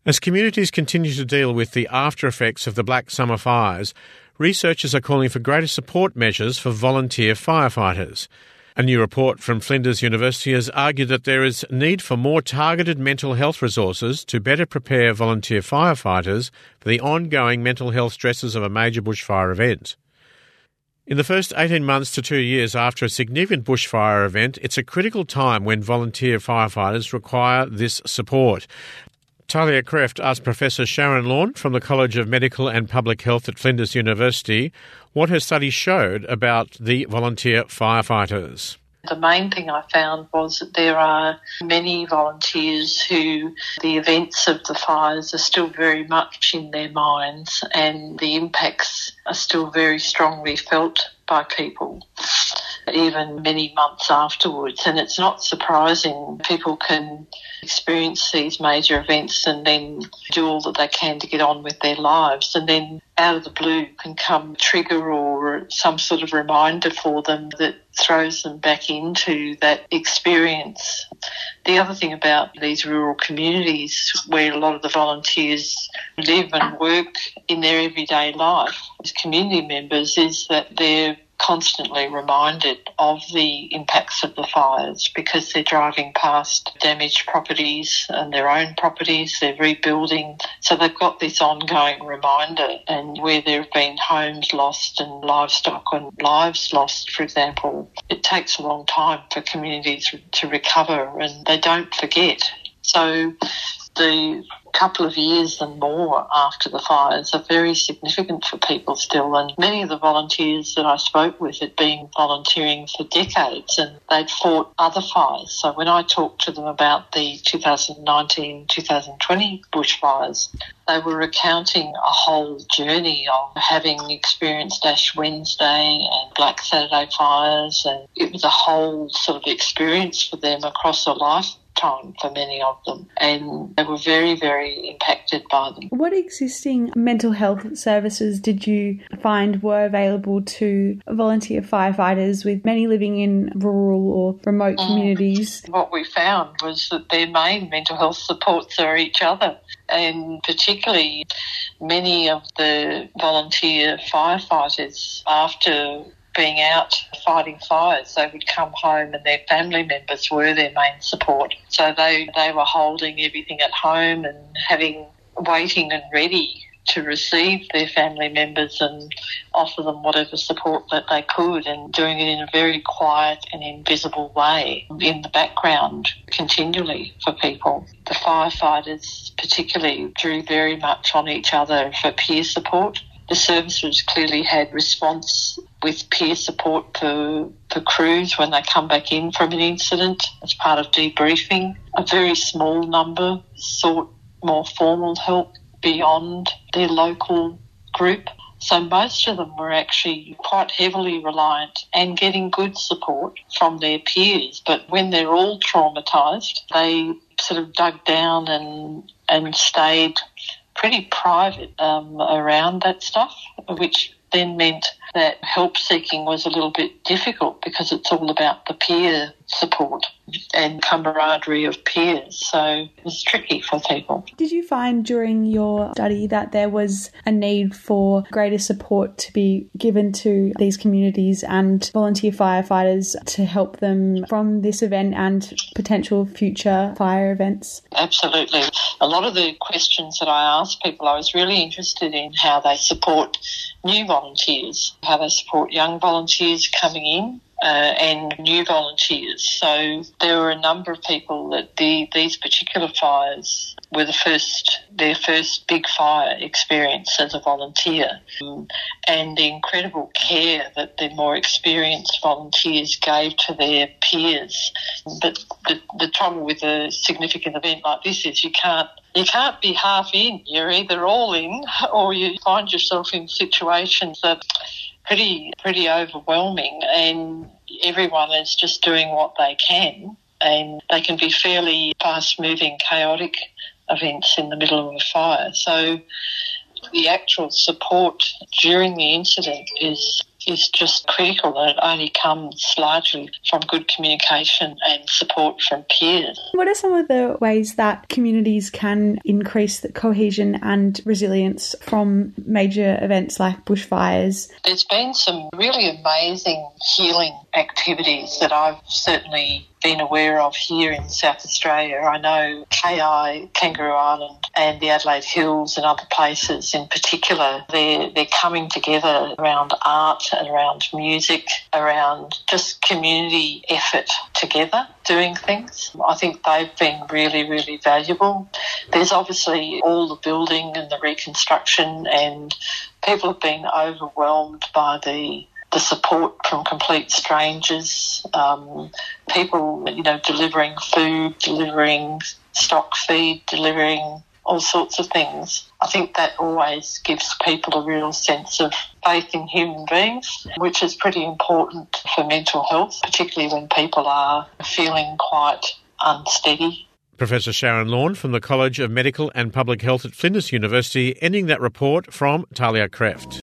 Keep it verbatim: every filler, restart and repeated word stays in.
As communities continue to deal with the after-effects of the Black Summer fires, researchers are calling for greater support measures for volunteer firefighters. A new report from Flinders University has argued that there is need for more targeted mental health resources to better prepare volunteer firefighters for the ongoing mental health stresses of a major bushfire event. In the first eighteen months to two years after a significant bushfire event, it's a critical time when volunteer firefighters require this support. Talia Kreft asked Professor Sharon Lawn from the College of Medical and Public Health at Flinders University what her study showed about the volunteer firefighters. The main thing I found was that there are many volunteers who the events of the fires are still very much in their minds and the impacts are still very strongly felt by people, even many months afterwards. And it's not surprising. People can experience these major events and then do all that they can to get on with their lives, and then out of the blue can come a trigger or some sort of reminder for them that throws them back into that experience. The other thing about these rural communities where a lot of the volunteers live and work in their everyday life as community members is that they're constantly reminded of the impacts of the fires because they're driving past damaged properties and their own properties, they're rebuilding. So they've got this ongoing reminder, and where there have been homes lost and livestock and lives lost, for example, it takes a long time for communities to recover and they don't forget. So the couple of years and more after the fires are very significant for people still, and many of the volunteers that I spoke with had been volunteering for decades and they'd fought other fires. So when I talked to them about the two thousand nineteen two thousand twenty bushfires, they were recounting a whole journey of having experienced Ash Wednesday and Black Saturday fires, and it was a whole sort of experience for them across a life time for many of them, and they were very, very impacted by them. What existing mental health services did you find were available to volunteer firefighters, with many living in rural or remote mm. communities? What we found was that their main mental health supports are each other, and particularly many of the volunteer firefighters, after being out fighting fires, they would come home and their family members were their main support. So they, they were holding everything at home and having, waiting and ready to receive their family members and offer them whatever support that they could, and doing it in a very quiet and invisible way in the background continually for people. The firefighters particularly drew very much on each other for peer support. The services clearly had response with peer support for, for crews when they come back in from an incident as part of debriefing. A very small number sought more formal help beyond their local group. So most of them were actually quite heavily reliant and getting good support from their peers. But when they're all traumatised, they sort of dug down and and stayed pretty private um, around that stuff, which then meant that help seeking was a little bit difficult because it's all about the peer support and camaraderie of peers. So it was tricky for people. Did you find during your study that there was a need for greater support to be given to these communities and volunteer firefighters to help them from this event and potential future fire events? Absolutely. A lot of the questions that I asked people, I was really interested in how they support new volunteers, how they support young volunteers coming in, Uh, and new volunteers. So there were a number of people that the these particular fires were the first, their first big fire experience as a volunteer, um, and the incredible care that the more experienced volunteers gave to their peers. But the, the trouble with a significant event like this is you can't You can't be half in. You're either all in or you find yourself in situations that pretty pretty overwhelming, and everyone is just doing what they can, and they can be fairly fast-moving, chaotic events in the middle of a fire. So the actual support during the incident is is just critical, and it only comes largely from good communication and support from peers. What are some of the ways that communities can increase the cohesion and resilience from major events like bushfires? There's been some really amazing healing activities that I've certainly been aware of here in South Australia. I know K I, Kangaroo Island and the Adelaide Hills and other places in particular, they're, they're coming together around art and around music, around just community effort together, doing things. I think they've been really, really valuable. There's obviously all the building and the reconstruction, and people have been overwhelmed by the the support from complete strangers, um, people, you know, delivering food, delivering stock feed, delivering all sorts of things. I think that always gives people a real sense of faith in human beings, which is pretty important for mental health, particularly when people are feeling quite unsteady. Professor Sharon Lorne from the College of Medical and Public Health at Flinders University, ending that report from Talia Kreft.